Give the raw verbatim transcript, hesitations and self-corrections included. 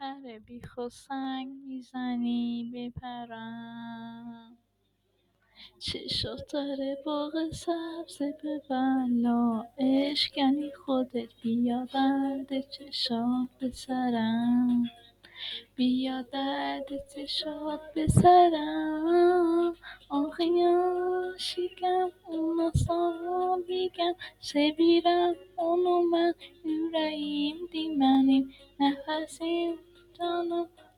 پر بیخ و سنگ میزنی بپرم، چشات داره باغ سبز ببلا، اشکنی خودت بیا درد چشات به سرم، بیا درد چشات به سرم. آخیان شکم اونا ساویگم سویرم اونو من yüreğim dimenim nefesim canım